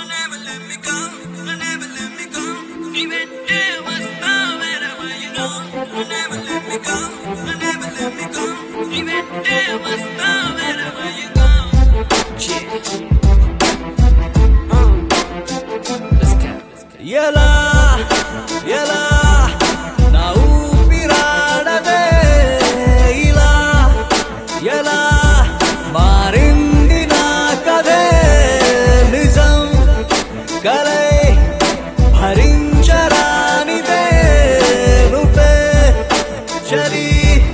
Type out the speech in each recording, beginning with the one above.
ఎలా ఎలా నా ఊపిరాడదే ఇలా ఎలా మారింది నా కథే నిజం కలై భరించరానిదే నువ్వే చలి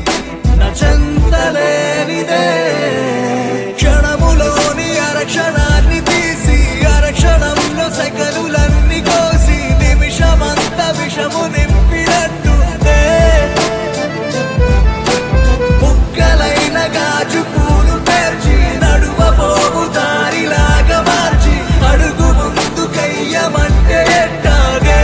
నచంతలేనిదే క్షణములోని అరక్షణాన్ని తీసి అరక్షణంలో సకలులన్నీ కోసి నిమిషమంత విషము నింపినట్టు ముక్కలైన గాజు పూలు పేర్చి నడువ పోవు దారిలాగా మార్చి అడుగు ముందు కయ్యమంటే ఎట్టాగే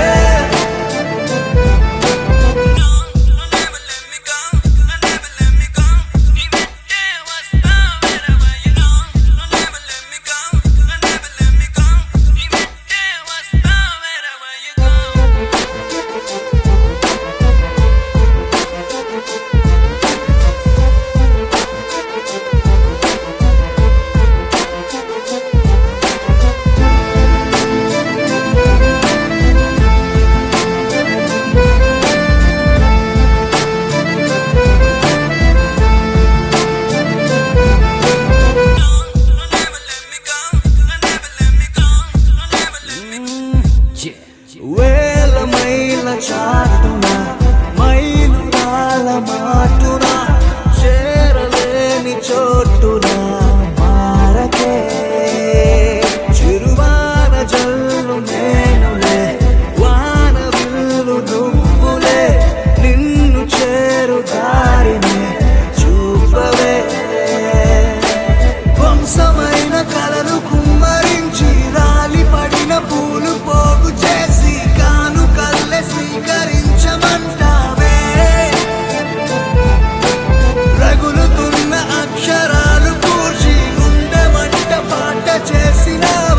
వేల మైల చాటున మైలురాల మాటున చేరలేని చోటున మారకే చిరువాన జల్లు నేనులే వాన విల్లు నువ్వులే నిన్ను చేరు దారినే చూపవే వంశమైన కలలు కుమ్మరించి రాలి పడిన పూలు పోగు చేసి కానుకల్లె స్వీకరించమంటావే రగులుతున్న అక్షరాలు కూర్చి గుండె మంట పాట చేసినావే